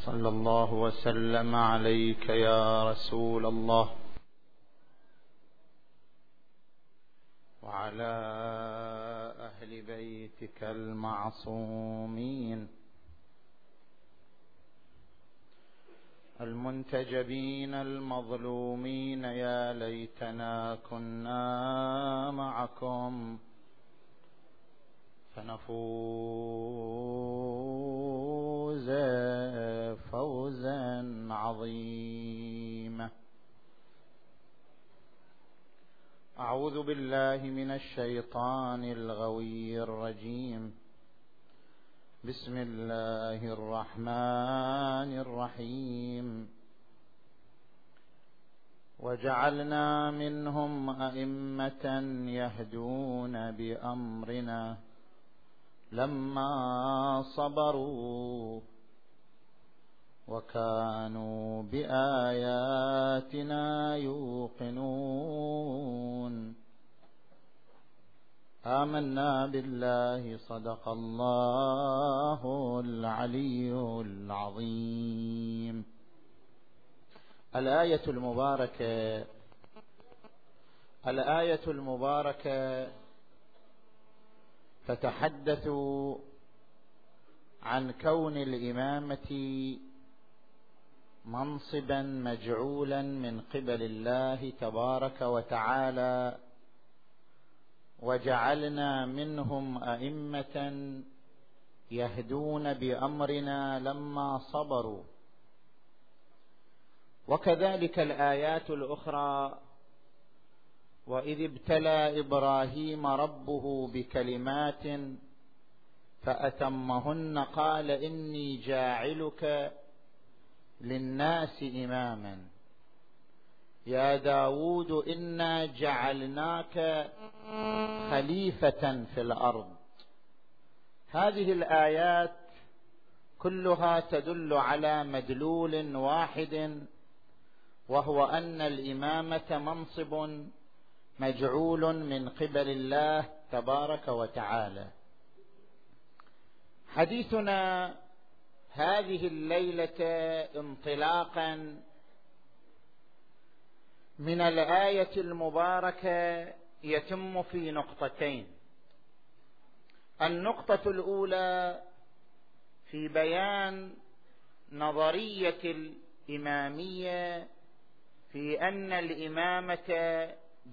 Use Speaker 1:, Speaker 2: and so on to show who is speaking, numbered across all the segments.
Speaker 1: صلى الله وسلم عليك يا رسول الله وعلى أهل بيتك المعصومين المنتجبين المظلومين. يا ليتنا كنا معكم فنفوز فوزا عظيما. أعوذ بالله من الشيطان الغوي الرجيم. بسم الله الرحمن الرحيم. وجعلنا منهم أئمة يهدون بأمرنا لما صبروا وكانوا بآياتنا يوقنون. آمنا بالله. صدق الله العلي العظيم. الآية المباركة تتحدث عن كون الإمامة منصبا مجعولا من قبل الله تبارك وتعالى، وجعلنا منهم أئمة يهدون بأمرنا لما صبروا. وكذلك الآيات الأخرى: وإذ ابتلى إبراهيم ربه بكلمات فأتمهن قال إني جاعلك للناس إماما يا داود إنا جعلناك خليفة في الأرض. هذه الآيات كلها تدل على مدلول واحد، وهو أن الإمامة منصب مجعول من قبل الله تبارك وتعالى. حديثنا هذه الليلة انطلاقا من الآية المباركة يتم في نقطتين. النقطة الأولى في بيان نظرية الإمامية في أن الإمامة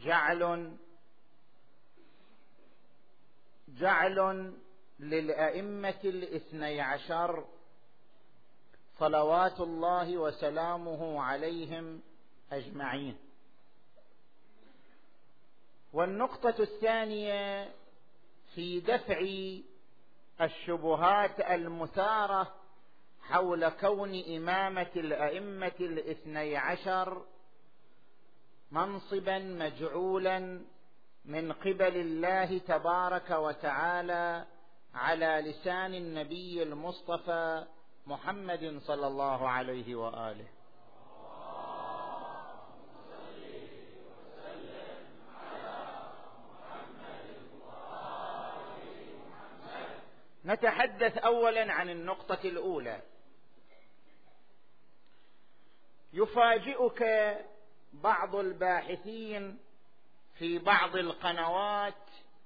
Speaker 1: جعل للأئمة الاثني عشر صلوات الله وسلامه عليهم أجمعين. والنقطة الثانية في دفع الشبهات المثارة حول كون إمامة الأئمة الاثني عشر منصبا مجعولا من قبل الله تبارك وتعالى على لسان النبي المصطفى محمد صلى الله عليه وآله. نتحدث أولا عن النقطة الأولى. يفاجئك بعض الباحثين في بعض القنوات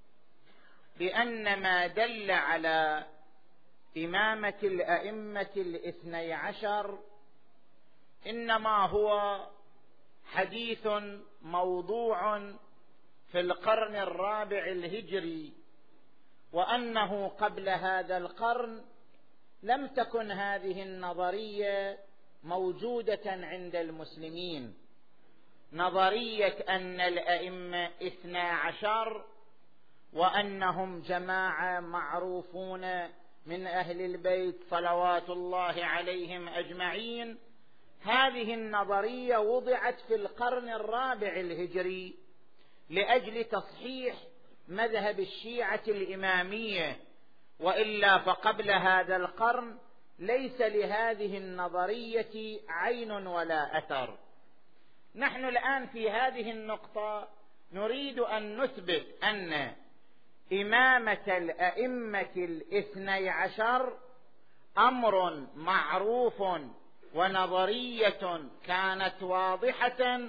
Speaker 1: بأن ما دل على إمامة الأئمة الاثني عشر إنما هو حديث موضوع في القرن الرابع الهجري، وأنه قبل هذا القرن لم تكن هذه النظرية موجودة عند المسلمين، نظرية أن الأئمة 12 وأنهم جماعة معروفون من أهل البيت صلوات الله عليهم أجمعين. هذه النظرية وضعت في القرن الرابع الهجري لأجل تصحيح مذهب الشيعة الإمامية، وإلا فقبل هذا القرن ليس لهذه النظرية عين ولا أثر. نحن الآن في هذه النقطة نريد أن نثبت أن إمامة الأئمة الاثني عشر
Speaker 2: أمر معروف ونظرية كانت واضحة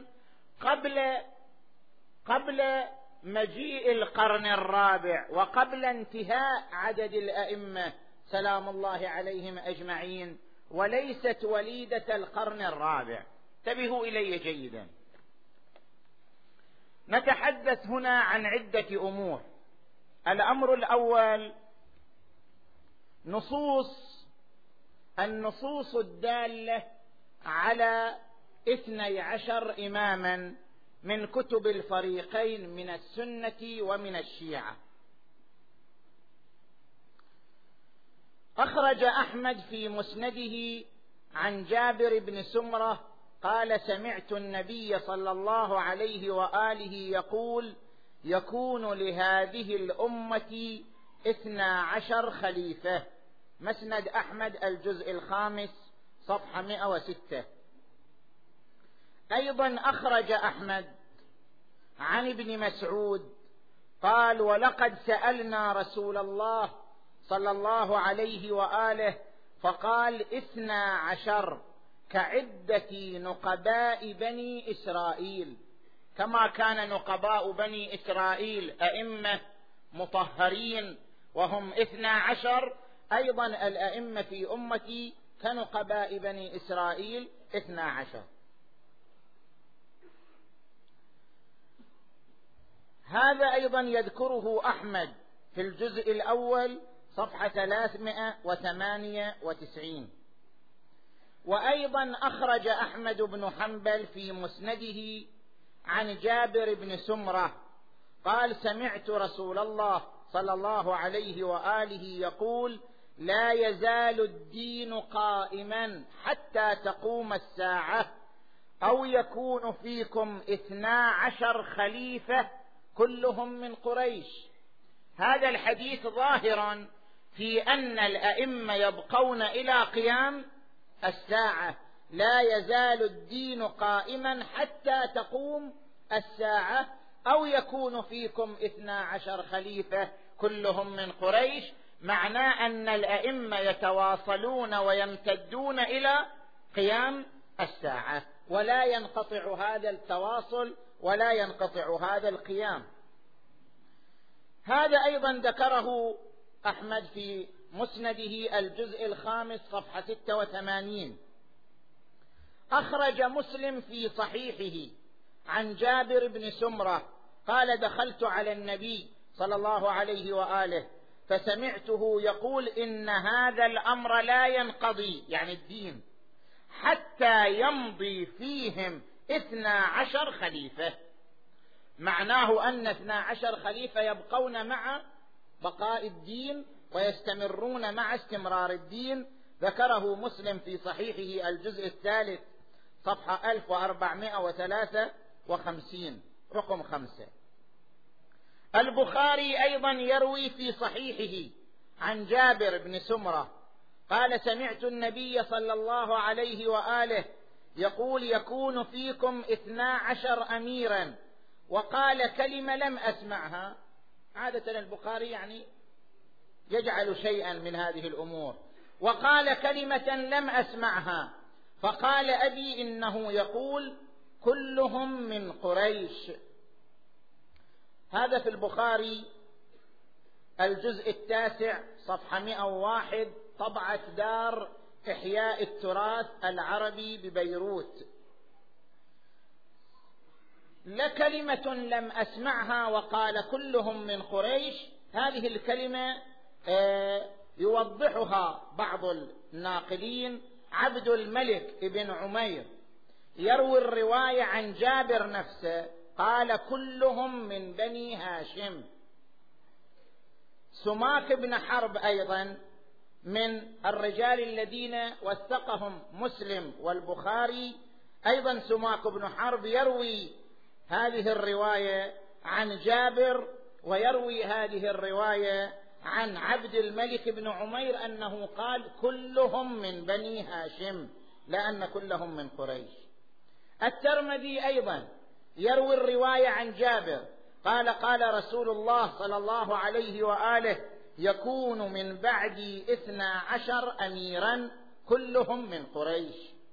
Speaker 2: قبل مجيء القرن الرابع وقبل انتهاء عدد الأئمة سلام الله عليهم أجمعين، وليست وليدة القرن الرابع. انتبهوا إلي جيدا. نتحدث هنا عن عدة أمور. الأمر الأول النصوص الدالة على 12 إماما من كتب الفريقين من السنة ومن الشيعة. أخرج أحمد في مسنده عن جابر بن سمرة قال: سمعت النبي صلى الله عليه وآله يقول: يكون لهذه الأمة 12 خليفة. مسند أحمد الجزء 5 صفحة 106. أيضا أخرج أحمد عن ابن مسعود قال: ولقد سألنا رسول الله صلى الله عليه وآله فقال: 12 كعدة نقباء بني إسرائيل. كما كان نقباء بني إسرائيل أئمة مطهرين وهم 12، أيضا الأئمة في أمتي كنقباء بني إسرائيل 12. هذا أيضا يذكره أحمد في الجزء الأول صفحة 398. وأيضا أخرج أحمد بن حنبل في مسنده عن جابر بن سمرة قال: سمعت رسول الله صلى الله عليه وآله يقول: لا يزال الدين قائما حتى تقوم الساعة، أو يكون فيكم 12 خليفة كلهم من قريش. هذا الحديث ظاهرا في أن الأئمة يبقون إلى قيام الساعة. لا يزال الدين قائما حتى تقوم الساعة، أو يكون فيكم 12 خليفة كلهم من قريش. معناه أن الأئمة يتواصلون ويمتدون إلى قيام الساعة، ولا ينقطع هذا التواصل ولا ينقطع هذا القيام. هذا أيضا ذكره أحمد في مسنده الجزء 5 صفحة 86. أخرج مسلم في صحيحه عن جابر بن سمرة قال: دخلت على النبي صلى الله عليه وآله فسمعته يقول: إن هذا الأمر لا ينقضي، يعني الدين، حتى يمضي فيهم 12 خليفة. معناه أن 12 خليفة يبقون مع بقاء الدين ويستمرون مع استمرار الدين. ذكره مسلم في صحيحه الجزء 3 صفحة 1453 رقم 5. البخاري أيضا يروي في صحيحه عن جابر بن سمرة قال: سمعت النبي صلى الله عليه وآله يقول: يكون فيكم 12 أميرا، وقال كلمة لم أسمعها. عادة البخاري يعني يجعل شيئا من هذه الأمور. وقال كلمة لم أسمعها، فقال أبي إنه يقول: كلهم من قريش. هذا في البخاري الجزء 9 صفحة 101 طبعة دار إحياء التراث العربي ببيروت. لكلمة لم أسمعها وقال كلهم من قريش، هذه الكلمة يوضحها بعض الناقلين. عبد الملك ابن عمير يروي الرواية عن جابر نفسه قال: كلهم من بني هاشم. سماك بن حرب أيضا من الرجال الذين وثقهم مسلم والبخاري، أيضا سماك بن حرب يروي هذه الرواية عن جابر، ويروي هذه الرواية عن عبد الملك بن عمير أنه قال: كلهم من بني هاشم، لأن كلهم من قريش. الترمذي أيضا يروي الرواية عن جابر قال: قال رسول الله صلى الله عليه وآله: يكون من بعد 12 أميرا كلهم من قريش.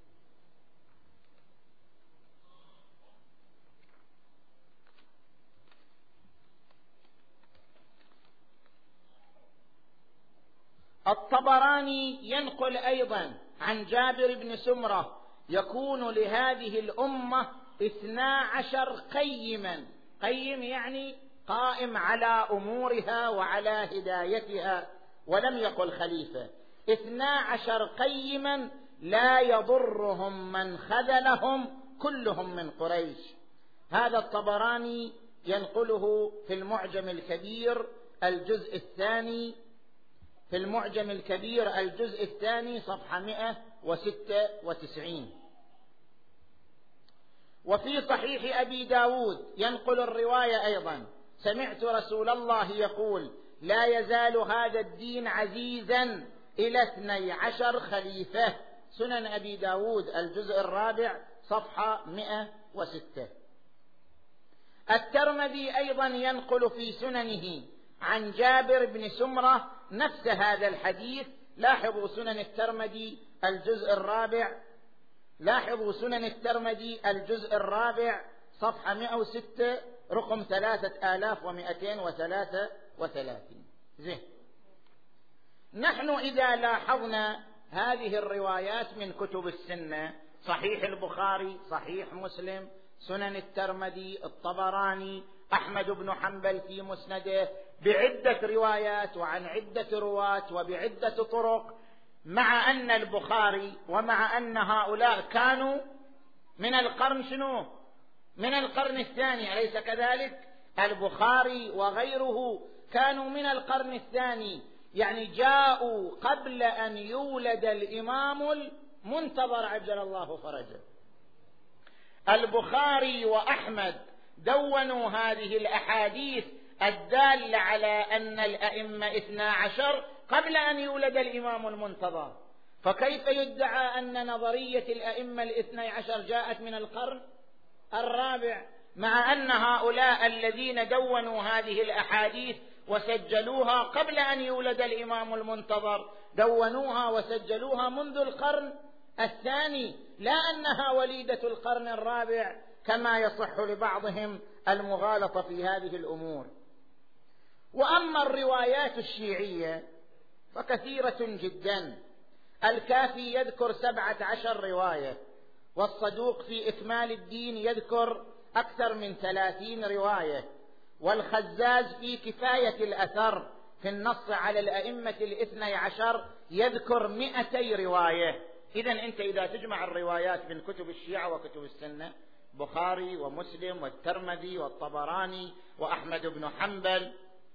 Speaker 2: الطبراني ينقل أيضا عن جابر بن سمرة يكون لهذه الأمة 12 قيما، قيم يعني قائم على أمورها وعلى هدايتها، ولم يقل خليفة. 12 قيما لا يضرهم من خذلهم كلهم من قريش. هذا الطبراني ينقله في المعجم الكبير الجزء الثاني، في المعجم الكبير الجزء الثاني صفحة 196. وفي صحيح أبي داود ينقل الرواية أيضا: سمعت رسول الله يقول: لا يزال هذا الدين عزيزا إلى 12 خليفة. سنن أبي داود الجزء الرابع صفحة 106. الترمذي أيضا ينقل في سننه عن جابر بن سمرة نفس هذا الحديث. لاحظوا سنن الترمذي الجزء الرابع، لاحظوا سنن الترمذي الجزء الرابع صفحة 106 رقم 3233. زين. نحن إذا لاحظنا هذه الروايات من كتب السنة، صحيح البخاري، صحيح مسلم، سنن الترمذي، الطبراني، أحمد بن حنبل في مسنده، بعدة روايات وعن عدة رواة وبعدة طرق، مع أن البخاري ومع أن هؤلاء كانوا من القرن شنو؟ من القرن الثاني، أليس كذلك؟ البخاري وغيره كانوا من القرن الثاني، يعني جاءوا قبل أن يولد الإمام المنتظر عجل الله فرجه. البخاري وأحمد دونوا هذه الأحاديث الدالة على أن الأئمة 12 قبل أن يولد الإمام المنتظر، فكيف يدعى أن نظرية الأئمة 12 جاءت من القرن الرابع، مع أن هؤلاء الذين دونوا هذه الأحاديث وسجلوها قبل أن يولد الإمام المنتظر دونوها وسجلوها منذ القرن الثاني، لا أنها وليدة القرن الرابع كما يصح لبعضهم المغالطة في هذه الأمور. وأما الروايات الشيعية فكثيرة جدا. الكافي يذكر 17 رواية، والصدوق في إكمال الدين يذكر أكثر من 30 رواية، والخزاز في كفاية الأثر في النص على الأئمة 12 يذكر 200 رواية. إذن أنت إذا تجمع الروايات من كتب الشيعة وكتب السنة، بخاري ومسلم والترمذي والطبراني وأحمد بن حنبل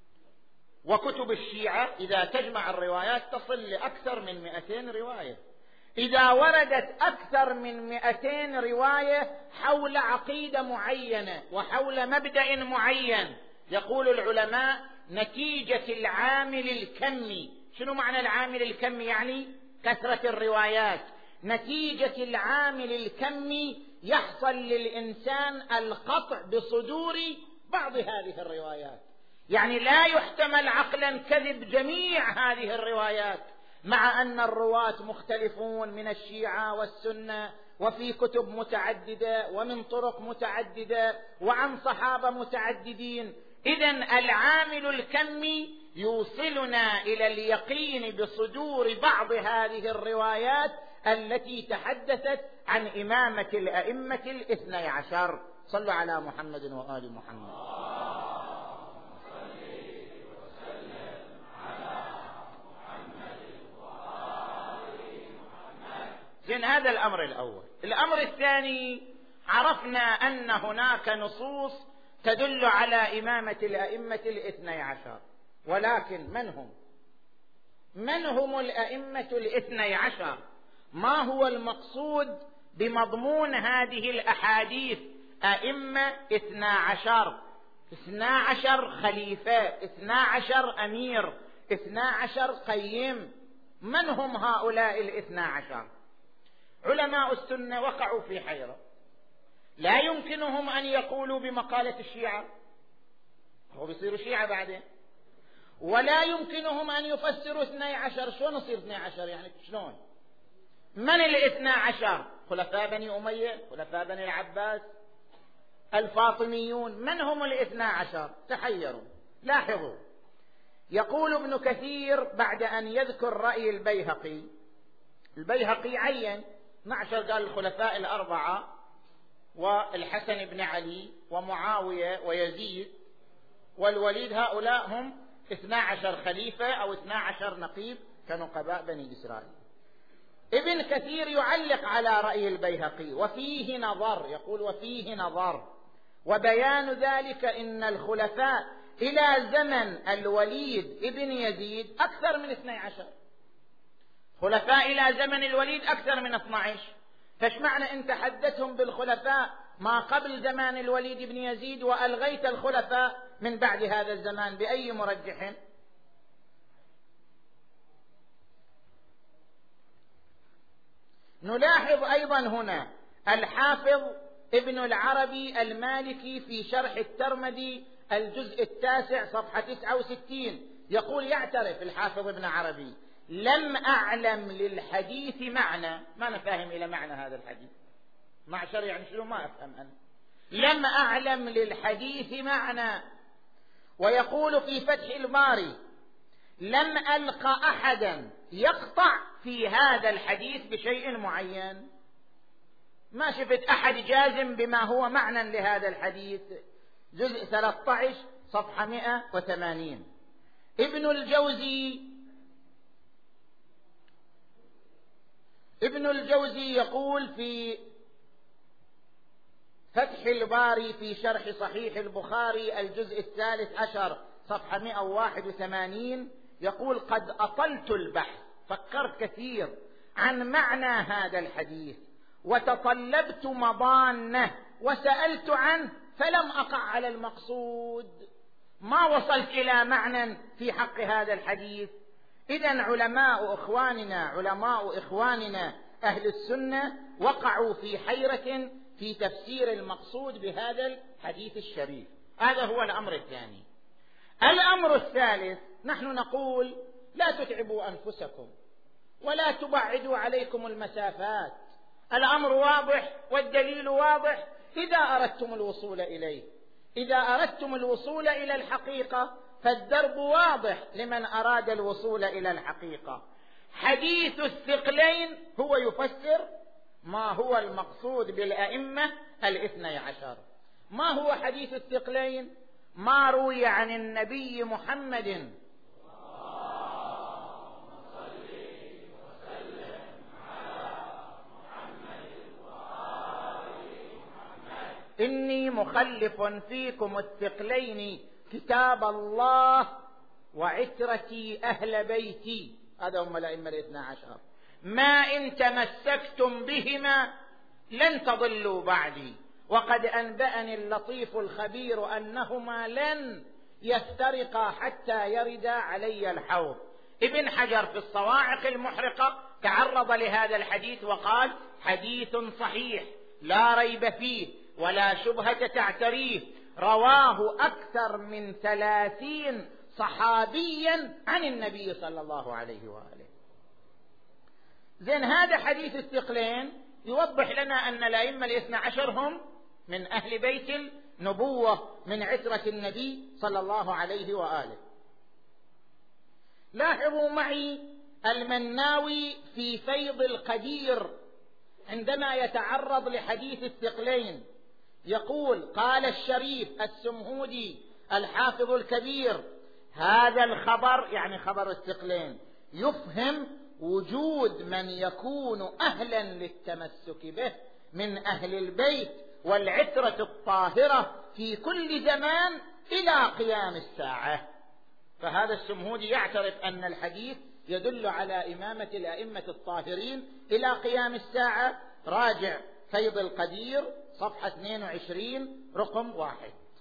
Speaker 2: وكتب الشيعة، إذا تجمع الروايات تصل لأكثر من 200 رواية. إذا وردت أكثر من 200 رواية حول عقيدة معينة وحول مبدأ معين، يقول العلماء نتيجة العامل الكمي. شنو معنى العامل الكمي؟ يعني كثرة الروايات. نتيجة العامل الكمي يحصل للإنسان القطع بصدور بعض هذه الروايات، يعني لا يحتمل عقلا كذب جميع هذه الروايات، مع أن الرواة مختلفون من الشيعة والسنة وفي كتب متعددة ومن طرق متعددة وعن صحابة متعددين. إذن العامل الكمي يوصلنا إلى اليقين بصدور بعض هذه الروايات التي تحدثت عن إمامة الأئمة 12. صلوا على محمد وآل محمد. زين، هذا الأمر الأول. الأمر الثاني، عرفنا أن هناك نصوص تدل على إمامة الأئمة 12، ولكن من هم الأئمة 12؟ ما هو المقصود بمضمون هذه الأحاديث؟ أئمة 12 خليفة، 12 أمير، 12 قيم. من هم هؤلاء 12؟ علماء السنة وقعوا في حيرة، لا يمكنهم أن يقولوا بمقالة الشيعة، هو بيصيروا شيعة بعدين، ولا يمكنهم أن يفسروا 12. شلون يصير 12 يعني شلون؟ من 12؟ خلفاء بني أمية، خلفاء بني العباس، الفاطميون، من هم 12؟ تحيروا. لاحظوا، يقول ابن كثير بعد أن يذكر رأي البيهقي عين 12، قال الخلفاء الأربعة والحسن بن علي ومعاوية ويزيد والوليد، هؤلاء هم 12 خليفة أو 12 نقيب كنقباء بني إسرائيل. ابن كثير يعلق على رأي البيهقي وفيه نظر، يقول وفيه نظر، وبيان ذلك إن الخلفاء إلى زمن الوليد ابن يزيد أكثر من 12، خلفاء إلى زمن الوليد أكثر من 12. فايش معنى أنت حدثهم بالخلفاء ما قبل زمان الوليد بن يزيد وألغيت الخلفاء من بعد هذا الزمان؟ بأي مرجح؟ نلاحظ أيضا هنا الحافظ ابن العربي المالكي في شرح الترمذي الجزء 9 صفحة 69 يقول، يعترف الحافظ ابن عربي: لم أعلم للحديث معنى. ما أنا فاهم إلى معنى هذا الحديث، معشر يعني شنو؟ ما أفهم أنا. لم أعلم للحديث معنى. ويقول في فتح الباري: لم ألق أحدا يقطع في هذا الحديث بشيء معين. ما شفت أحد جازم بما هو معنى لهذا الحديث. جزء 13 صفحة 180. ابن الجوزي يقول في فتح الباري في شرح صحيح البخاري الجزء 13 صفحة 181 يقول: قد أطلت البحث، فكرت كثير عن معنى هذا الحديث وتطلبت مضانه وسألت عنه فلم أقع على المقصود، ما وصلت إلى معنى في حق هذا الحديث. إذن علماء إخواننا أهل السنة وقعوا في حيرة في تفسير المقصود بهذا الحديث الشريف. هذا هو الأمر الثاني. الأمر الثالث، نحن نقول: لا تتعبوا أنفسكم ولا تبعدوا عليكم المسافات. الأمر واضح والدليل واضح إذا أردتم الوصول إليه. إذا أردتم الوصول إلى الحقيقة فالدرب واضح لمن أراد الوصول إلى الحقيقة. حديث الثقلين هو يفسر ما هو المقصود بالأئمة 12. ما هو حديث الثقلين؟ ما روي عن النبي محمد إني مخلف فيكم الثقلين كتاب الله وعترتي أهل بيتي. هذا هم الأئمة 12. ما إن تمسكتم بهما لن تضلوا بعدي، وقد أنبأني اللطيف الخبير أنهما لن يفترقا حتى يردا علي الحوض. ابن حجر في الصواعق المحرقة تعرض لهذا الحديث وقال: حديث صحيح لا ريب فيه ولا شبهة تعتريه، رواه أكثر من 30 صحابيا عن النبي صلى الله عليه وآله. زين، هذا حديث الثقلين يوضح لنا أن الأئمة 12 هم من أهل بيت النبوة، من عترة النبي صلى الله عليه وآله. لاحظوا معي المناوي في فيض القدير عندما يتعرض لحديث الثقلين يقول: قال الشريف السمهودي الحافظ الكبير: هذا الخبر، يعني خبر الثقلين، يفهم وجود من يكون أهلا للتمسك به من أهل البيت والعترة الطاهرة في كل زمان إلى قيام الساعة. فهذا السمهودي يعترف أن الحديث يدل على إمامة الأئمة الطاهرين إلى قيام الساعة. راجع فيض القدير صفحة 22 رقم 1.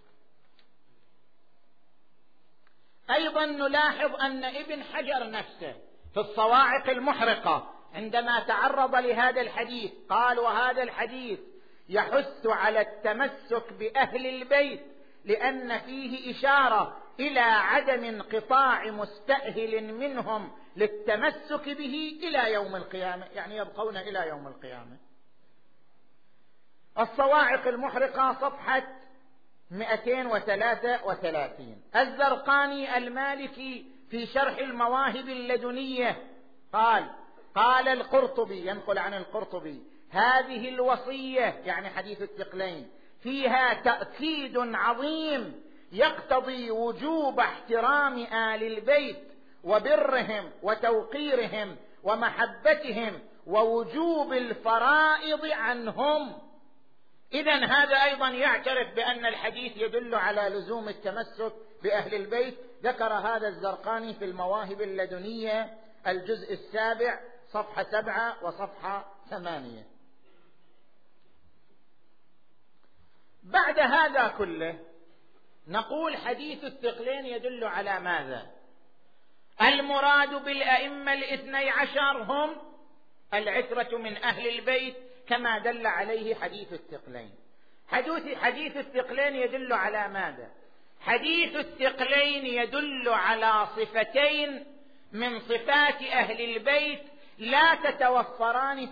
Speaker 2: أيضا نلاحظ أن ابن حجر نفسه في الصواعق المحرقة عندما تعرض لهذا الحديث قال: وهذا الحديث يحث على التمسك بأهل البيت لأن فيه إشارة إلى عدم انقطاع مستأهل منهم للتمسك به إلى يوم القيامة، يعني يبقون إلى يوم القيامة. الصواعق المحرقة صفحة 233. الزرقاني المالكي في شرح المواهب اللدنية قال القرطبي، ينقل عن القرطبي: هذه الوصية يعني حديث الثقلين فيها تأكيد عظيم يقتضي وجوب احترام آل البيت وبرهم وتوقيرهم ومحبتهم ووجوب الفرائض عنهم. إذن هذا أيضا يعترف بأن الحديث يدل على لزوم التمسك بأهل البيت. ذكر هذا الزرقاني في المواهب اللدنية الجزء 7 صفحة 7 وصفحة 8. بعد هذا كله نقول حديث الثقلين يدل على ماذا؟ المراد بالأئمة 12 هم العترة من أهل البيت كما دل عليه حديث الثقلين. حديث الثقلين يدل على ماذا؟ حديث الثقلين يدل على صفتين من صفات أهل البيت لا تتوفران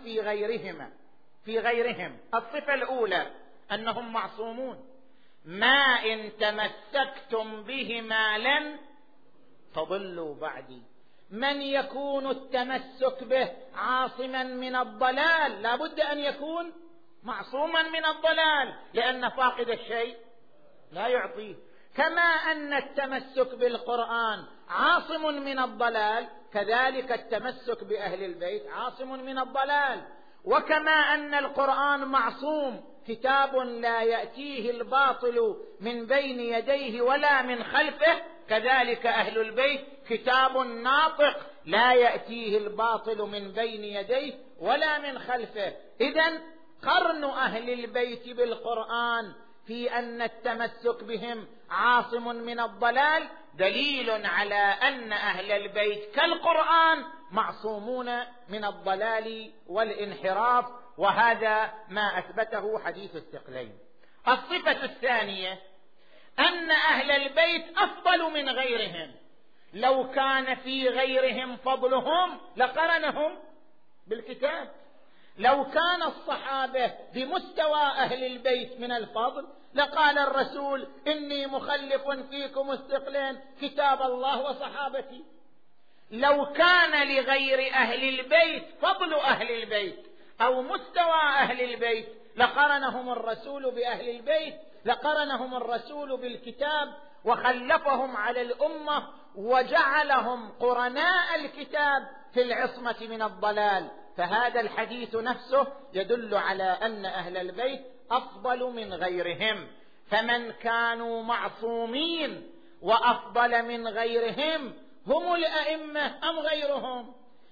Speaker 2: في غيرهم. الصفة الأولى أنهم معصومون، ما إن تمسكتم بهما لن تضلوا بعدي. من يكون التمسك به عاصما من الضلال لا بد أن يكون معصوما من الضلال، لأن فاقد الشيء لا يعطيه. كما أن التمسك بالقرآن عاصم من الضلال، كذلك التمسك بأهل البيت عاصم من الضلال. وكما أن القرآن معصوم، كتاب لا يأتيه الباطل من بين يديه ولا من خلفه، كذلك أهل البيت كتاب ناطق لا يأتيه الباطل من بين يديه ولا من خلفه. إذن قرن أهل البيت بالقرآن في أن التمسك بهم عاصم من الضلال دليل على أن أهل البيت كالقرآن معصومون من الضلال والانحراف، وهذا ما أثبته حديث الثقلين. الصفة الثانية أن أهل البيت أفضل من غيرهم. لو كان في غيرهم فضلهم لقرنهم بالكتاب. لو كان الصحابة بمستوى أهل البيت من الفضل لقال الرسول: إني مخلف فيكم الثقلين كتاب الله وصحابتي. لو كان لغير أهل البيت فضل أهل البيت أو مستوى أهل البيت لقرنهم الرسول بأهل البيت، لقرنهم الرسول بالكتاب وخلفهم على الأمة وجعلهم قرناء الكتاب في العصمة من الضلال. فهذا الحديث نفسه يدل على أن أهل البيت أفضل من غيرهم. فمن كانوا معصومين وأفضل من غيرهم هم الأئمة أم غيرهم؟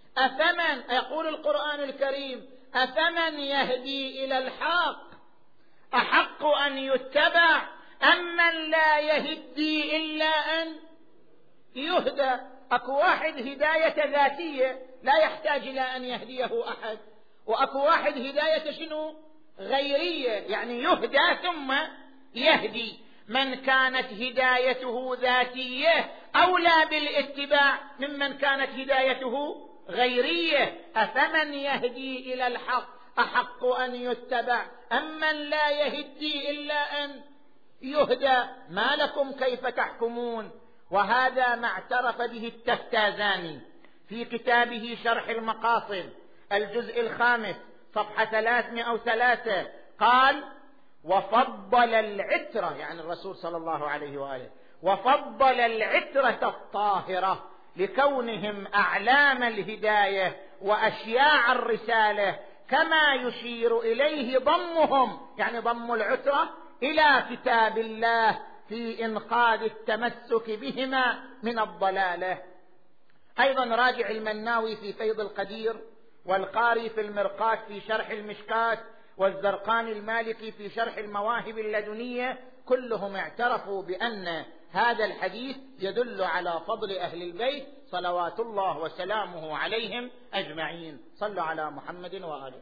Speaker 2: يقول القرآن الكريم: أفمن يهدي إلى الحق أحق أن يتبع أم من لا يهدي إلا أن يهدى. أكو واحد هداية ذاتية لا يحتاج إلى أن يهديه أحد، وأكو واحد هداية شنو؟ غيرية، يعني يهدى ثم يهدي. من كانت هدايته ذاتية أولى بالاتباع ممن كانت هدايته غيرية. أفمن يهدي إلى الحق أحق أن يتبع أم من لا يهدي إلا أن يهدى. ما لكم كيف تحكمون؟ وهذا ما اعترف به التفتازاني في كتابه شرح المقاصد الجزء 5 صفحة 303. قال: وفضل العترة، يعني الرسول صلى الله عليه وآله، وفضل العترة الطاهرة لكونهم أعلام الهداية وأشياع الرسالة، كما يشير إليه ضمهم، يعني ضم العترة إلى كتاب الله في إنقاذ التمسك بهما من الضلالة. أيضا راجع المناوي في فيض القدير، والقاري في المرقات في شرح المشكات، والزرقاني المالكي في شرح المواهب اللدنية، كلهم اعترفوا بأن هذا الحديث يدل على فضل أهل البيت صلوات الله وسلامه عليهم أجمعين. صلوا على محمد وآله.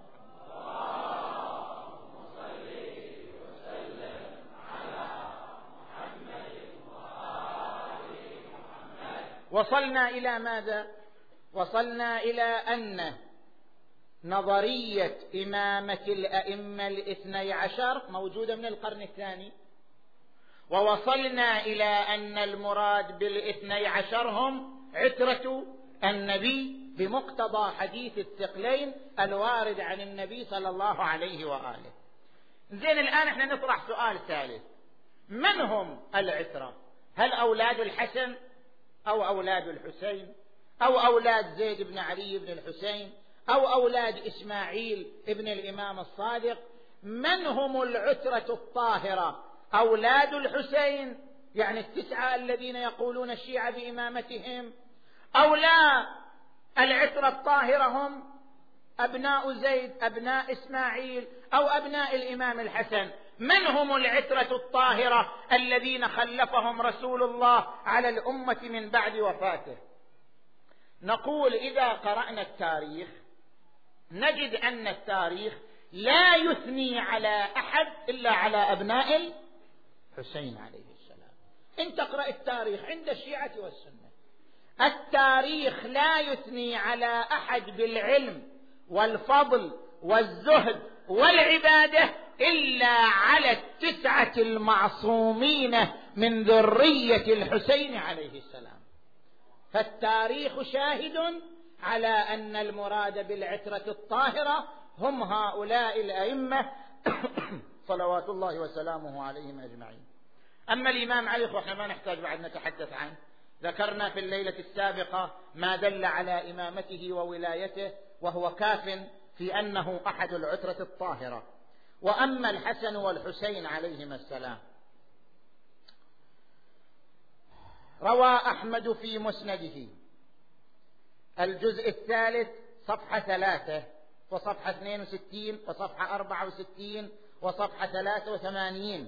Speaker 2: وصلنا إلى ماذا؟ وصلنا إلى أن نظرية إمامة الأئمة الاثني عشر موجودة من القرن الثاني، ووصلنا إلى أن المراد بالاثني عشر هم عترة النبي بمقتضى حديث الثقلين الوارد عن النبي صلى الله عليه وآله. زين، الآن احنا نطرح سؤال ثالث: من هم العترة؟ هل أولاد الحسن أو أولاد الحسين أو أولاد زيد بن علي بن الحسين أو أولاد إسماعيل ابن الإمام الصادق؟ من هم العترة الطاهرة؟ أولاد الحسين يعني 9 الذين يقولون الشيعة بإمامتهم، أو لا العترة الطاهرة هم أبناء زيد أبناء إسماعيل أو أبناء الإمام الحسن؟ من هم العترة الطاهرة الذين خلفهم رسول الله على الأمة من بعد وفاته؟ نقول إذا قرأنا التاريخ نجد أن التاريخ لا يثني على أحد إلا على أبناء الحسين عليه السلام. إن تقرأ التاريخ عند الشيعة والسنة، التاريخ لا يثني على أحد بالعلم والفضل والزهد والعبادة إلا على 9 المعصومين من ذرية الحسين عليه السلام. فالتاريخ شاهد على أن المراد بالعترة الطاهرة هم هؤلاء الأئمة صلوات الله وسلامه عليهم أجمعين. أما الإمام علي وإحنا ما نحتاج بعد نتحدث عنه، ذكرنا في الليلة السابقة ما دل على إمامته وولايته، وهو كاف في أنه أحد العترة الطاهرة. وأما الحسن والحسين عليهما السلام، روى أحمد في مسنده الجزء 3 صفحة 3 وصفحة 62 وصفحة 64 وصفحة 83،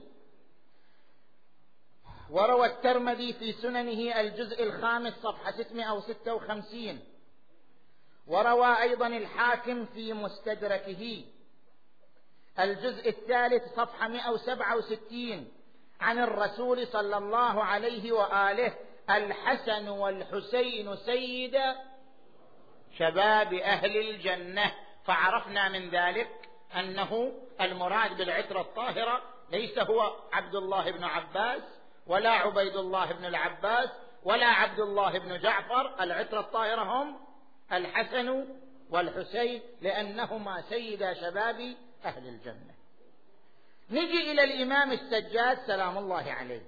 Speaker 2: وروى الترمذي في سننه الجزء 5 صفحة 656، وروى أيضا الحاكم في مستدركه الجزء 3 صفحة 167 عن الرسول صلى الله عليه وآله: الحسن والحسين سيد شباب أهل الجنة. فعرفنا من ذلك أنه المراد بالعترة الطاهرة ليس هو عبد الله بن عباس ولا عبيد الله بن العباس ولا عبد الله بن جعفر، العترة الطاهرة هم الحسن والحسين لأنهما سيدا شباب أهل الجنة. نجي إلى الإمام السجاد سلام الله عليه،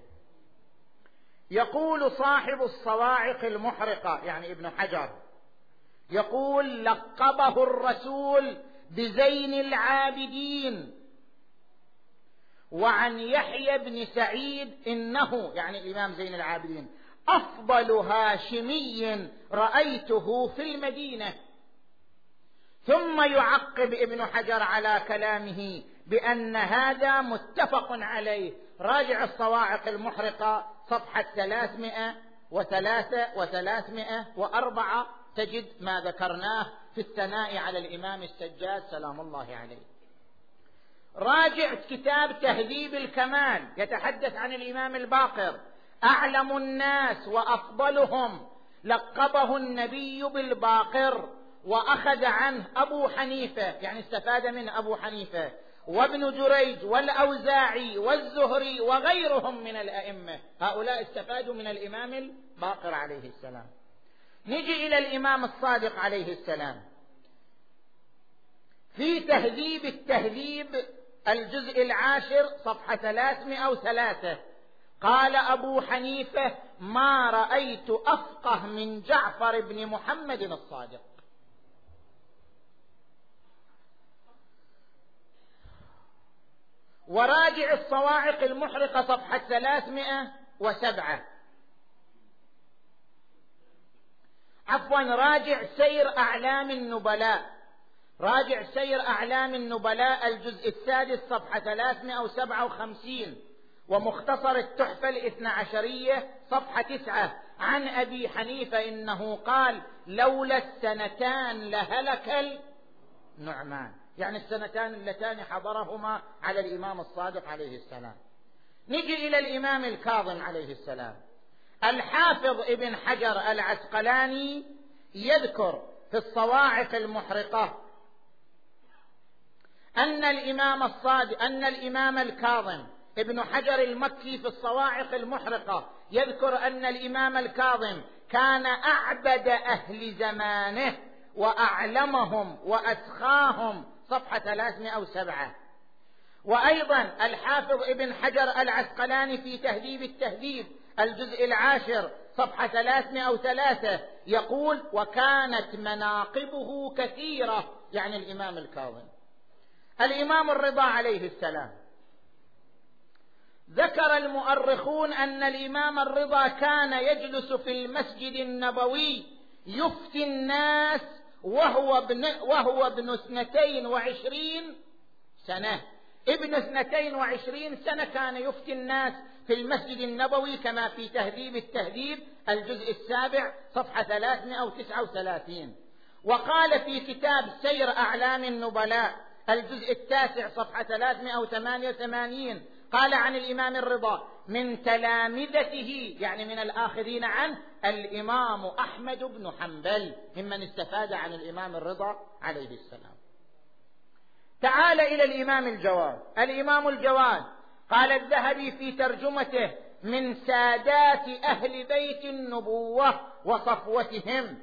Speaker 2: يقول صاحب الصواعق المحرقة يعني ابن حجر، يقول: لقبه الرسول بزين العابدين. وعن يحيى بن سعيد إنه يعني الإمام زين العابدين أفضل هاشمي رأيته في المدينة. ثم يعقب ابن حجر على كلامه بأن هذا متفق عليه. راجع الصواعق المحرقة صفحة 303 و304 تجد ما ذكرناه في الثناء على الإمام السجاد سلام الله عليه. راجع كتاب تهذيب الكمال يتحدث عن الإمام الباقر: أعلم الناس وأفضلهم لقبه النبي بالباقر، وأخذ عنه أبو حنيفة يعني استفاد منه أبو حنيفة وابن جريج والأوزاعي والزهري وغيرهم من الأئمة، هؤلاء استفادوا من الإمام الباقر عليه السلام. نجي إلى الإمام الصادق عليه السلام في تهذيب التهذيب الجزء 10 صفحة 303 قال أبو حنيفة: ما رأيت أفقه من جعفر بن محمد الصادق. وراجع الصواعق المحرقة صفحة 307 راجع سير أعلام النبلاء، راجع سير أعلام النبلاء الجزء 6 صفحة 357، ومختصر التحفة الاثنى عشرية صفحة 9 عن أبي حنيفة إنه قال: لولا السنتان لهلك النعمان، يعني السنتان اللتان حضرهما على الإمام الصادق عليه السلام. نجي إلى الإمام الكاظم عليه السلام الحافظ ابن حجر العسقلاني يذكر في الصواعق المحرقة أن الإمام الكاظم، ابن حجر المكي في الصواعق المحرقة يذكر أن الإمام الكاظم كان أعبد أهل زمانه وأعلمهم وأسخاهم، صفحة 307. وأيضا الحافظ ابن حجر العسقلاني في تهذيب التهذيب الجزء 10 صفحة 303 يقول: وكانت مناقبه كثيرة، يعني الإمام الكاظم. الإمام الرضا عليه السلام، ذكر المؤرخون أن الإمام الرضا كان يجلس في المسجد النبوي يفتي الناس وهو ابن 22 سنة. ابن 22 سنة كان يفتي الناس في المسجد النبوي، كما في تهذيب التهذيب الجزء 7 صفحة 339. وقال في كتاب سير أعلام النبلاء الجزء 9 صفحة 388 قال عن الإمام الرضا: من تلامذته، يعني من الآخذين عنه، الإمام أحمد بن حنبل، ممن استفاد عن الإمام الرضا عليه السلام. تعال إلى الإمام الجواد. الإمام الجواد قال الذهبي في ترجمته: من سادات أهل بيت النبوة وصفوتهم،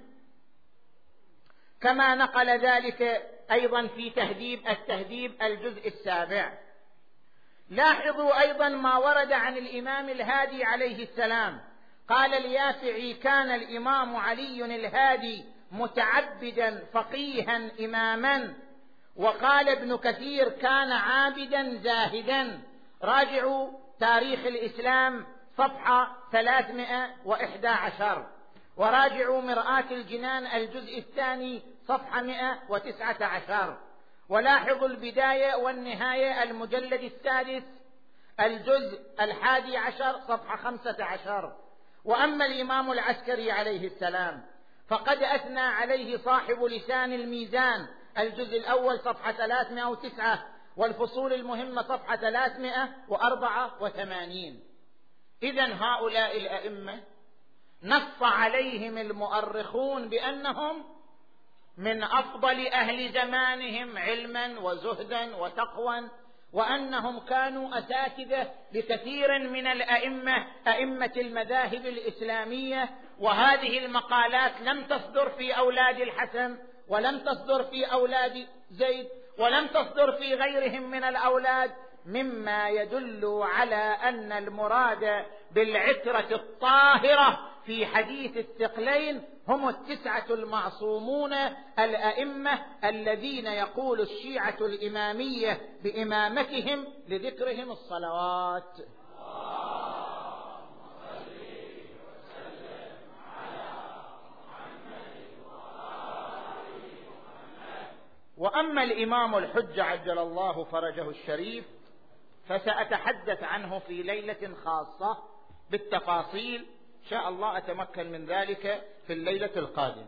Speaker 2: كما نقل ذلك أيضا في تهذيب التهذيب الجزء 7. لاحظوا أيضا ما ورد عن الإمام الهادي عليه السلام. قال اليافعي: كان الإمام علي الهادي متعبدا فقيها إماما. وقال ابن كثير: كان عابدا زاهدا. راجعوا تاريخ الإسلام صفحة 311، وراجعوا مرآة الجنان الجزء 2 صفحة 119، ولاحظوا البداية والنهاية المجلد 6 الجزء 11 صفحة 15. وأما الإمام العسكري عليه السلام فقد أثنى عليه صاحب لسان الميزان الجزء الأول صفحة 309، والفصول المهمة صفحة 384. إذن هؤلاء الأئمة نص عليهم المؤرخون بأنهم من أفضل أهل زمانهم علما وزهدا وتقوى، وأنهم كانوا أساتذة لكثير من الأئمة، أئمة المذاهب الإسلامية. وهذه المقالات لم تصدر في أولاد الحسن، ولم تصدر في أولاد زيد، ولم تصدر في غيرهم من الأولاد، مما يدل على أن المراد بالعترة الطاهرة في حديث الثقلين هم 9 المعصومون الأئمة الذين يقول الشيعة الإمامية بإمامتهم لذكرهم الصلوات. وأما الإمام الحجة عجل الله فرجه الشريف فسأتحدث عنه في ليلة خاصة بالتفاصيل، إن شاء الله أتمكن من ذلك في الليلة القادمة.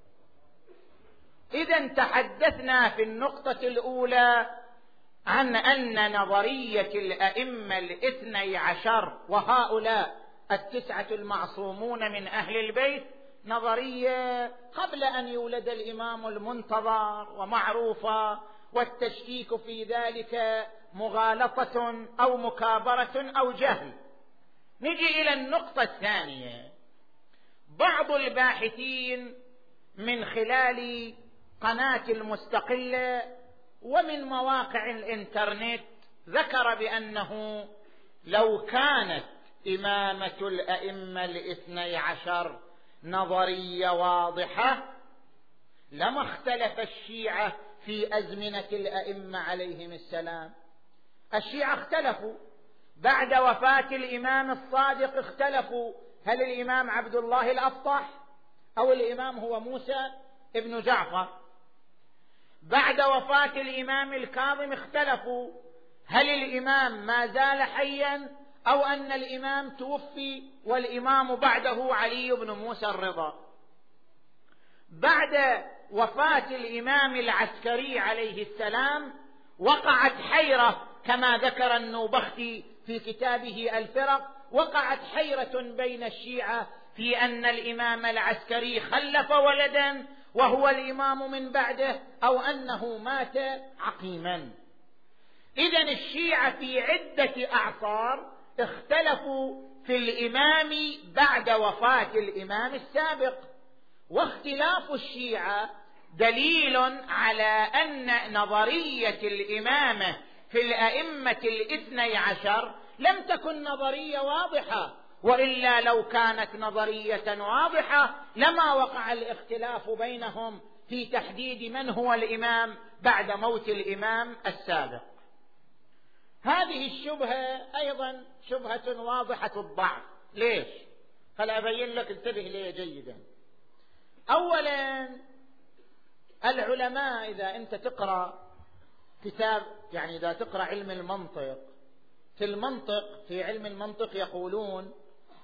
Speaker 2: إذن تحدثنا في النقطة الأولى عن أن نظرية الأئمة 12 وهؤلاء 9 المعصومون من أهل البيت نظرية قبل أن يولد الإمام المنتظر ومعروفة، والتشكيك في ذلك مغالطة أو مكابرة أو جهل. نجي إلى النقطة الثانية. بعض الباحثين من خلال قناة المستقلة ومن مواقع الإنترنت ذكر بأنه لو كانت إمامة الأئمة 12 نظرية واضحة لما اختلف الشيعة في أزمنة الأئمة عليهم السلام. الشيعة اختلفوا بعد وفاة الإمام الصادق، اختلفوا هل الإمام عبد الله الأفطح أو الإمام هو موسى ابن جعفر. بعد وفاة الإمام الكاظم اختلفوا هل الإمام ما زال حيا أو أن الإمام توفي والإمام بعده علي بن موسى الرضا. بعد وفاة الإمام العسكري عليه السلام وقعت حيرة كما ذكر النوبختي في كتابه الفرق، وقعت حيرة بين الشيعة في أن الإمام العسكري خلف ولدا وهو الإمام من بعده أو أنه مات عقيما. إذن الشيعة في عدة أعصار اختلفوا في الإمام بعد وفاة الإمام السابق، واختلاف الشيعة دليل على أن نظرية الإمامة في الأئمة الاثني عشر لم تكن نظرية واضحة، وإلا لو كانت نظرية واضحة لما وقع الاختلاف بينهم في تحديد من هو الإمام بعد موت الإمام السابق. هذه الشبهة أيضا شبهة واضحة الضعف. ليش؟ خليني أبين لك، انتبه لي جيدا. أولا العلماء إذا أنت تقرأ كتاب، يعني إذا تقرأ علم المنطق، في علم المنطق يقولون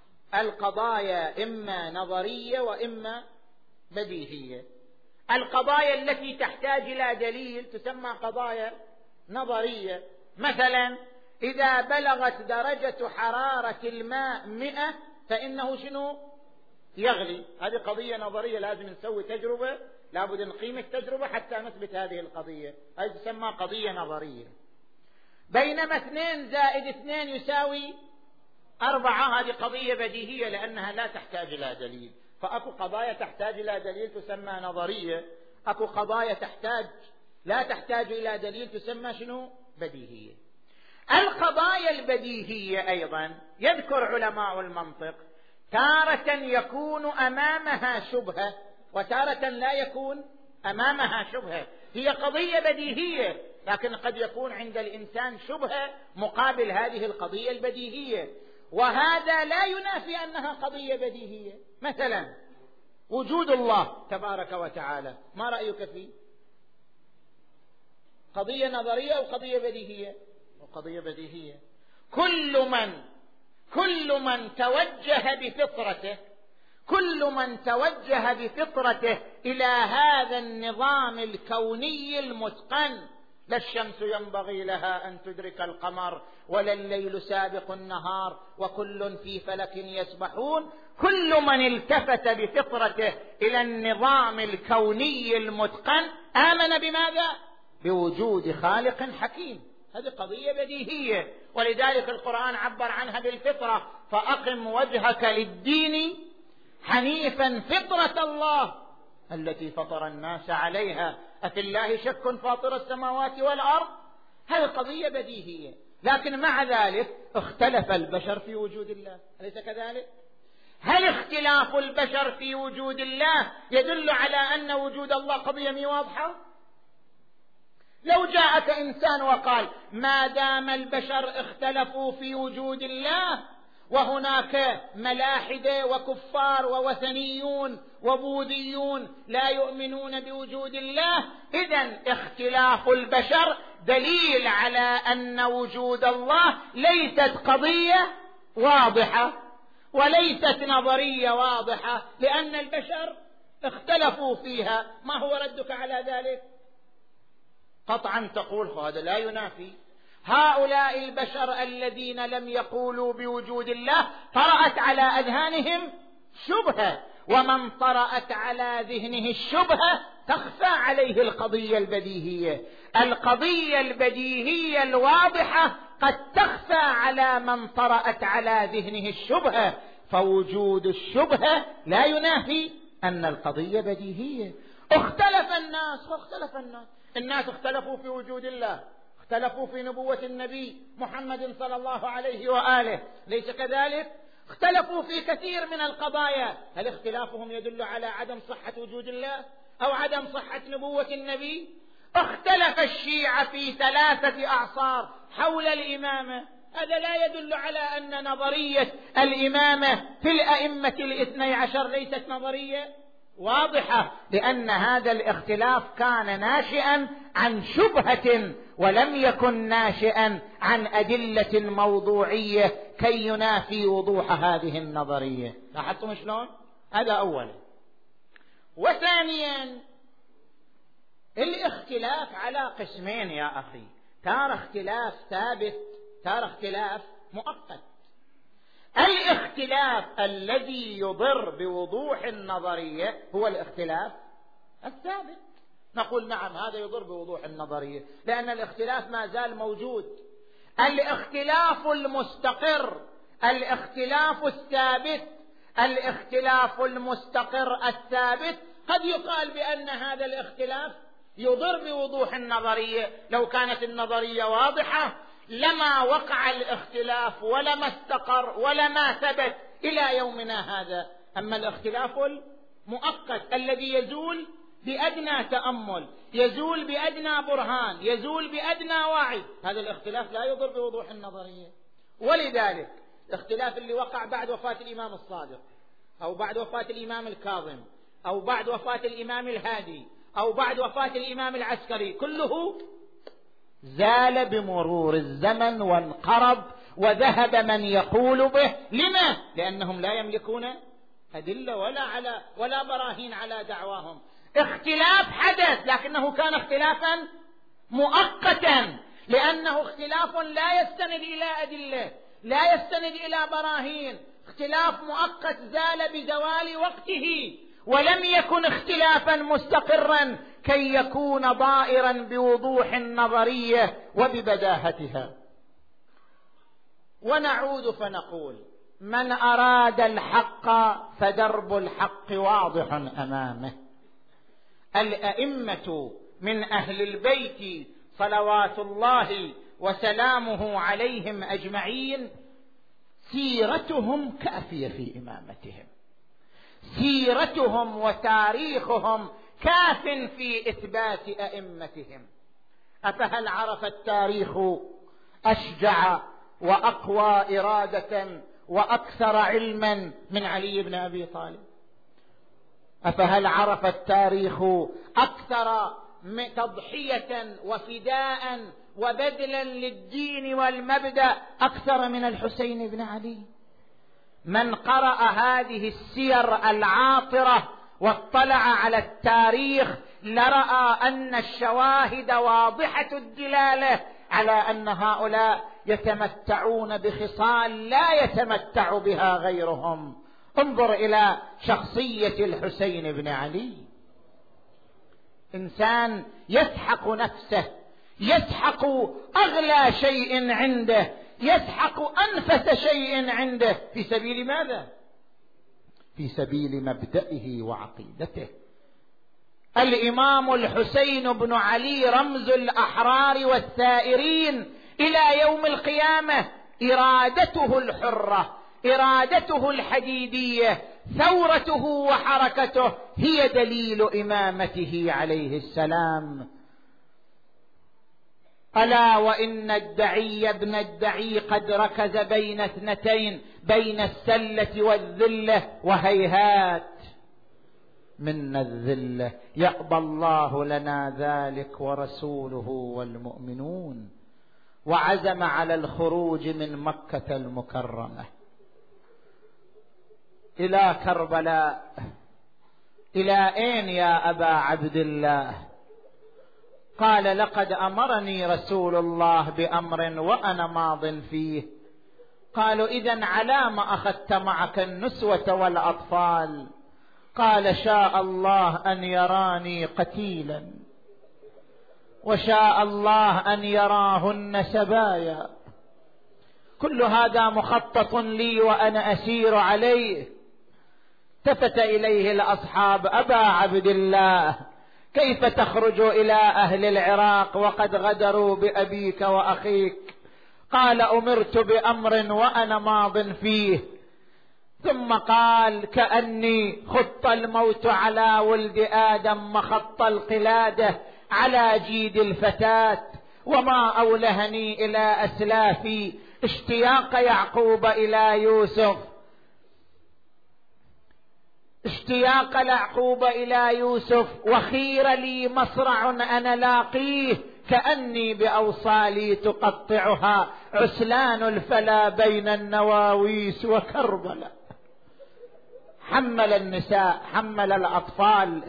Speaker 2: القضايا إما نظرية وإما بديهية. القضايا التي تحتاج إلى دليل تسمى قضايا نظرية. مثلا إذا بلغت درجة حرارة الماء 100 فإنه شنو؟ يغلي. هذه قضية نظرية، لازم نسوي تجربة، لابد نقيم التجربة حتى نثبت هذه القضية، هذه تسمى قضية نظرية. بينما 2 زائد 2 يساوي 4، هذه قضية بديهية لأنها لا تحتاج إلى دليل. فأكو قضايا تحتاج إلى دليل تسمى نظرية، أكو قضايا لا تحتاج إلى دليل تسمى شنو؟ بديهية. القضايا البديهية أيضا يذكر علماء المنطق تارة يكون أمامها شبهة وتارة لا يكون أمامها شبهة. هي قضية بديهية لكن قد يكون عند الإنسان شبهة مقابل هذه القضية البديهية، وهذا لا ينافي أنها قضية بديهية. مثلا وجود الله تبارك وتعالى، ما رأيك فيه؟ قضية نظرية أو قضية بديهية؟ وقضية بديهية. كل من توجه بفطرته إلى هذا النظام الكوني المتقن، لا الشمس ينبغي لها أن تدرك القمر ولا الليل سابق النهار وكل في فلك يسبحون، كل من التفت بفطرته إلى النظام الكوني المتقن آمن بماذا؟ بوجود خالق حكيم. هذه قضية بديهية، ولذلك القرآن عبر عنها بالفطرة: فأقم وجهك للدين حنيفا فطرة الله التي فطر الناس عليها أفي الله شك فاطر السماوات والأرض. هذه قضية بديهية، لكن مع ذلك اختلف البشر في وجود الله، أليس كذلك؟ هل اختلاف البشر في وجود الله يدل على أن وجود الله قضية مي واضحة؟ لو جاءك إنسان وقال ما دام البشر اختلفوا في وجود الله وهناك ملاحدة وكفار ووثنيون وبوذيون لا يؤمنون بوجود الله، إذن اختلاف البشر دليل على أن وجود الله ليست قضية واضحة وليست نظرية واضحة، لأن البشر اختلفوا فيها. ما هو ردك على ذلك؟ قطعا تقول هذا لا ينافي. هؤلاء البشر الذين لم يقولوا بوجود الله طرأت على أذهانهم شبهة، ومن طرأت على ذهنه الشبهة تخفى عليه القضية البديهية. القضية البديهية الواضحة قد تخفى على من طرأت على ذهنه الشبهة، فوجود الشبهة لا ينافي أن القضية بديهية. اختلف الناس اختلفوا في وجود الله، اختلفوا في نبوة النبي محمد صلى الله عليه وآله، ليس كذلك؟ اختلفوا في كثير من القضايا. هل اختلافهم يدل على عدم صحة وجود الله أو عدم صحة نبوة النبي؟ اختلف الشيعة في 3 أعصار حول الإمامة، هذا لا يدل على أن نظرية الإمامة في الأئمة الاثني عشر ليست نظرية واضحة، لأن هذا الاختلاف كان ناشئا عن شبهة ولم يكن ناشئا عن أدلة موضوعية كي ينافي وضوح هذه النظرية. لاحظتم شلون؟ هذا أولا. وثانيا الاختلاف على قسمين يا أخي، تارة اختلاف ثابت، تارة اختلاف مؤقت. الاختلاف الذي يضر بوضوح النظرية هو الاختلاف الثابت. نقول نعم هذا يضر بوضوح النظرية لأن الاختلاف ما زال موجود. الاختلاف المستقر، الاختلاف الثابت، الاختلاف المستقر الثابت قد يقال بأن هذا الاختلاف يضر بوضوح النظرية. لو كانت النظرية واضحة لما وقع الاختلاف ولما استقر ولما ثبت إلى يومنا هذا. أما الاختلاف المؤقت الذي يزول بأدنى تأمل، يزول بأدنى برهان، يزول بأدنى وعي، هذا الاختلاف لا يضر بوضوح النظرية. ولذلك الاختلاف اللي وقع بعد وفاة الإمام الصادق أو بعد وفاة الإمام الكاظم أو بعد وفاة الإمام الهادي أو بعد وفاة الإمام العسكري كله زال بمرور الزمن وانقرض وذهب من يقول به. لما؟ لأنهم لا يملكون أدلة ولا براهين على دعواهم. اختلاف حدث لكنه كان اختلافا مؤقتا، لأنه اختلاف لا يستند إلى أدلة، لا يستند إلى براهين، اختلاف مؤقت زال بزوال وقته، ولم يكن اختلافا مستقرا كي يكون ضائرا بوضوح النظرية وببداهتها. ونعود فنقول: من أراد الحق فدرب الحق واضح أمامه. الأئمة من أهل البيت صلوات الله وسلامه عليهم أجمعين سيرتهم كافية في إمامتهم، سيرتهم وتاريخهم كاف في إثبات أئمتهم. أفهل عرف التاريخ أشجع وأقوى إرادة وأكثر علما من علي بن أبي طالب؟ أفهل عرف التاريخ أكثر تضحية وفداء وبذلا للدين والمبدأ أكثر من الحسين بن علي؟ من قرأ هذه السير العاطرة واطلع على التاريخ لرأى أن الشواهد واضحة الدلالة على أن هؤلاء يتمتعون بخصال لا يتمتع بها غيرهم. انظر إلى شخصية الحسين بن علي، إنسان يسحق نفسه، يسحق أغلى شيء عنده، يسحق أنفس شيء عنده في سبيل ماذا؟ في سبيل مبدئه وعقيدته. الإمام الحسين بن علي رمز الأحرار والثائرين إلى يوم القيامة. إرادته الحرة، إرادته الحديدية، ثورته وحركته هي دليل إمامته عليه السلام. ألا وإن الدعي ابن الدعي قد ركز بين اثنتين، بين السلة والذلة، وهيهات من الذلة يقبل الله لنا ذلك ورسوله والمؤمنون. وعزم على الخروج من مكة المكرمة إلى كربلاء. إلى أين يا أبا عبد الله؟ قال: لقد أمرني رسول الله بأمر وأنا ماض فيه. قالوا: إذن على ما أخذت معك النسوة والأطفال؟ قال: شاء الله أن يراني قتيلا، وشاء الله أن يراهن سبايا، كل هذا مخطط لي وأنا أسير عليه. التفت إليه الأصحاب: أبا عبد الله، كيف تخرج إلى أهل العراق وقد غدروا بأبيك وأخيك؟ قال: أمرت بأمر وأنا ماض فيه. ثم قال: كأني خط الموت على ولد آدم مخط القلادة على جيد الفتاة، وما أولهني إلى أسلافي اشتياق يعقوب إلى يوسف، اشتياق يعقوب إلى يوسف، وخير لي مصرع أنا لاقيه، كأني بأوصالي تقطعها عسلان الفلا بين النواويس وكربلاء. حمل النساء، حمل الأطفال،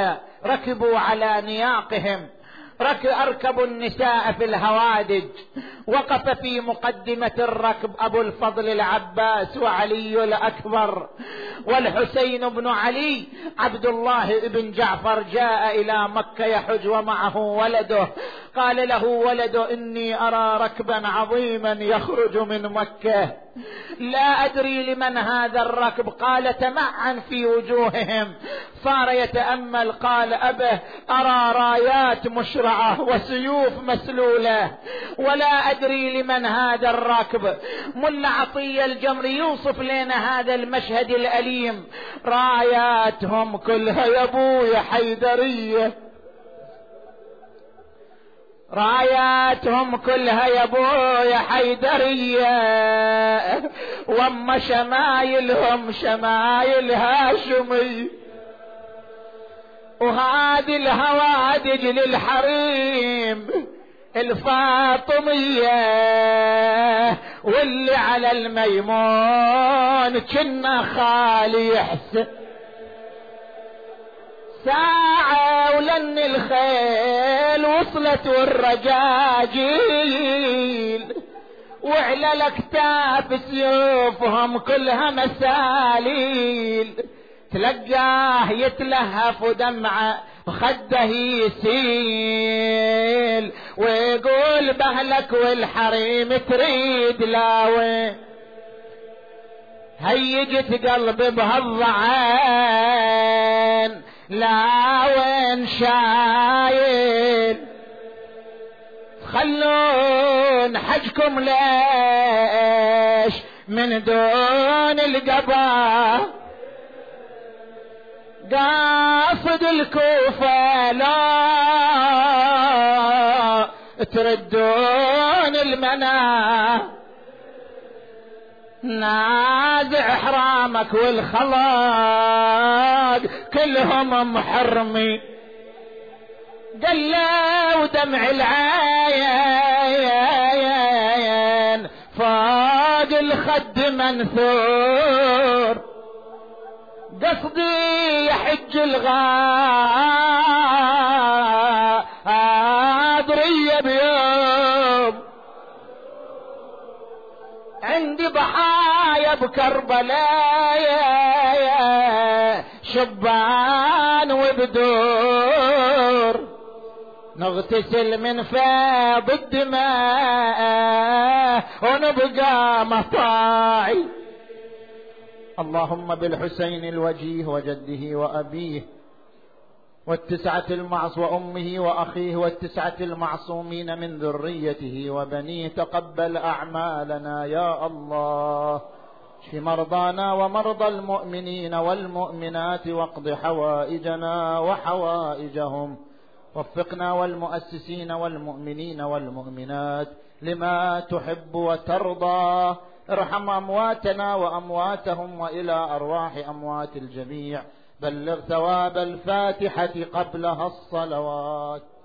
Speaker 2: ركبوا على نياقهم، أركبوا النساء في الهوادج، وقف في مقدمة الركب أبو الفضل العباس وعلي الأكبر والحسين بن علي. عبد الله بن جعفر جاء إلى مكة يحج ومعه ولده. قال له ولده: إني أرى ركبا عظيما يخرج من مكة، لا أدري لمن هذا الركب. قال: تمعن في وجوههم. صار يتأمل. قال: أبه، أرى رايات مشرعة وسيوف مسلولة ولا أدري لمن هذا الركب. ملا عطية الجمري يوصف لنا هذا المشهد الأليم: راياتهم كلها يا ابويا حيدرية، راياتهم كلها يا ابويا حيدرية، واما شمايلهم شمايل هاشمي، وهذه الهوادج للحريم الفاطمية، واللي على الميمون كنا خالي يحسن. ساعة ولن الخيل وصلت والرجاجيل، وعلى الاكتاف سيوفهم كلها مساليل. تلقاه يتلهف ودمعه خده يسيل، ويقول: بهلك والحريم تريد لاوي، هيجت قلبي بهالضعين لا وين شايل. خلون حجكم ليش من دون القبا، قاصد الكوفة لا تردون المنى، نازع حرامك والخلاق كلهم محرمي. قال له: ودمع العين فوق الخد منثور، قصدي يحج الغادرية بيوم، عندي ضحايا بكربلاء شبان وبدور، نغتسل من فيض الدماء ونبقى مطاعي. اللهم بالحسين الوجيه وجده وأبيه والتسعة وأمه وأخيه والتسعة المعصومين من ذريته وبنيه، تقبل أعمالنا يا الله. اشف مرضانا ومرضى المؤمنين والمؤمنات، واقض حوائجنا وحوائجهم. وفقنا والمؤسسين والمؤمنين والمؤمنات لما تحب وترضى. ارحم أمواتنا وأمواتهم وإلى أرواح أموات الجميع. بلغ ثواب الفاتحة قبلها الصلوات.